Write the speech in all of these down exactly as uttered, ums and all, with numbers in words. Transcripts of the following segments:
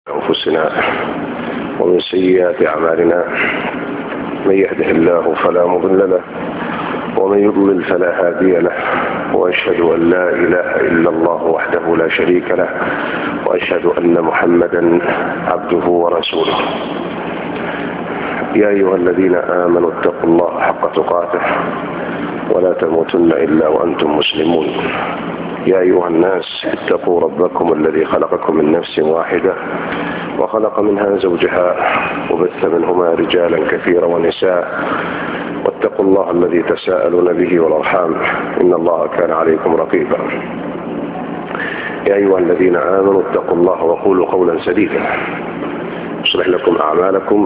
أنفسنا ومن سيئات أعمالنا من يهده الله فلا مضل له ومن يضلل فلا هادي له، وأشهد أن لا إله إلا الله وحده لا شريك له، وأشهد أن محمدا عبده ورسوله. يا أيها الذين آمنوا اتقوا الله حق تقاته ولا تموتن إلا وأنتم مسلمون. يا أيها الناس اتقوا ربكم الذي خلقكم من نفس واحدة وخلق منها زوجها وبث منهما رجالا كثيرا ونساء، واتقوا الله الذي تساءلون به والأرحام إن الله كان عليكم رقيبا. يا أيها الذين آمنوا اتقوا الله وقولوا قولا سديدا يصلح لكم أعمالكم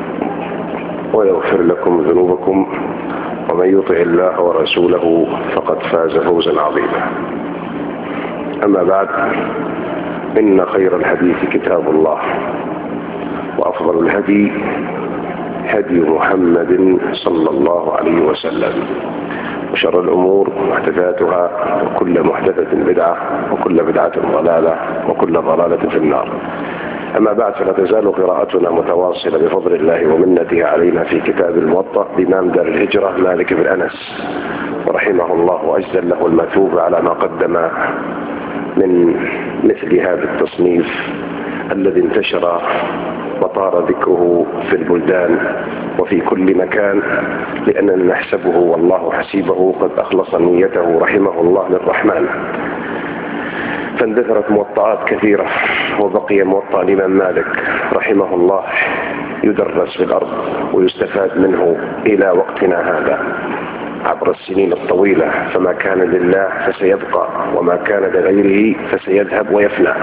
ويغفر لكم ذنوبكم، ومن يطع الله ورسوله فقد فاز فوزا عظيما. أما بعد، إن خير الحديث كتاب الله، وأفضل الهدي هدي محمد صلى الله عليه وسلم، وشر الأمور محدثاتها، وكل محدثة بدعة، وكل بدعة ضلالة، وكل ضلالة في النار. أما بعد، فلا تزال قراءتنا متواصلة بفضل الله ومنته علينا في كتاب الموطأ لإمام دار الهجرة مالك بن أنس رحمه الله، وأجزل له المثوب على ما قدم من مثل هذا التصنيف الذي انتشر وطار ذكره في البلدان وفي كل مكان، لأننا نحسبه والله حسيبه قد أخلص نيته رحمه الله للرحمن. فاندثرت موطئات كثيرة، وبقي موطأ الإمام مالك رحمه الله يدرس في الأرض ويستفاد منه إلى وقتنا هذا عبر السنين الطويلة، فما كان لله فسيبقى، وما كان لغيره فسيذهب ويفنى.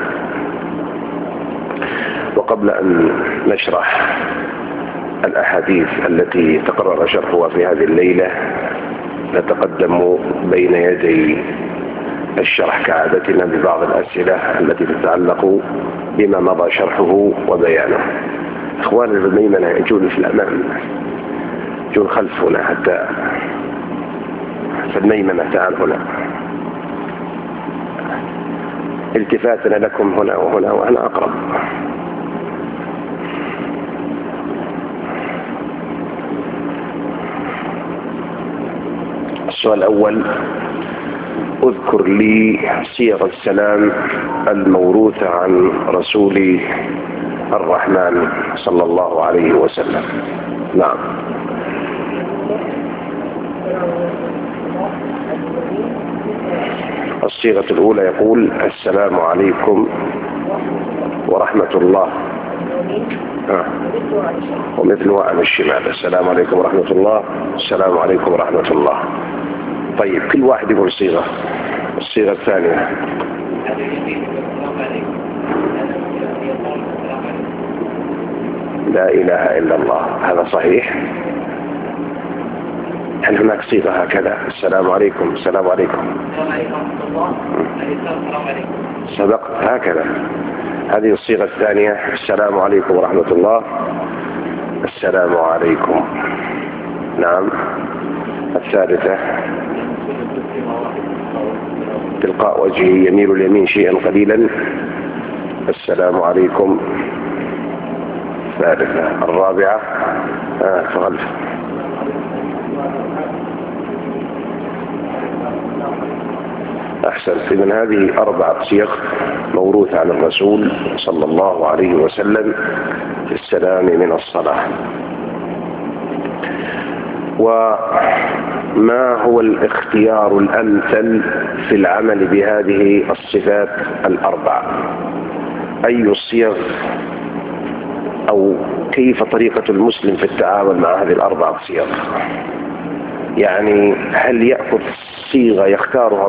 وقبل أن نشرح الأحاديث التي تقرر شرحها في هذه الليلة، نتقدم بين يدي الشرح كعادتنا ببعض الأسئلة التي تتعلق بما مضى شرحه وبيانه. إخواني الميمنة يجون في الأمام، يجون خلف هنا حتى في الميمنة، تعال هنا، التفاتنا لكم هنا وهنا وأنا أقرب. السؤال الأول: اذكر لي صيغ السلام الموروثة عن رسول الرحمن صلى الله عليه وسلم. نعم. الصيغة الأولى يقول: السلام عليكم ورحمة الله، آه. ومثلها عن الشمال: السلام عليكم ورحمة الله، السلام عليكم ورحمة الله. طيب، كل واحد يقول صيغة. الصيغة الثانية: لا إله إلا الله. هذا صحيح. هل هناك صيغة هكذا؟ السلام عليكم، السلام عليكم، سبقت هكذا. هذه الصيغة الثانية: السلام عليكم ورحمة الله، السلام عليكم. نعم. الثالثة: تلقاء وجهه يميل اليمين شيئا قليلا، السلام عليكم. ثالثة. الرابعة: آه فغلف. أحسنت. من هذه أربعة صيغ موروثة عن الرسول صلى الله عليه وسلم في السلام من الصلاة. وما هو الاختيار الأمثل في العمل بهذه الصفات الأربع؟ أي الصيغ أو كيف طريقة المسلم في التعامل مع هذه الأربع صيغ؟ يعني هل يأخذ صيغة يختارها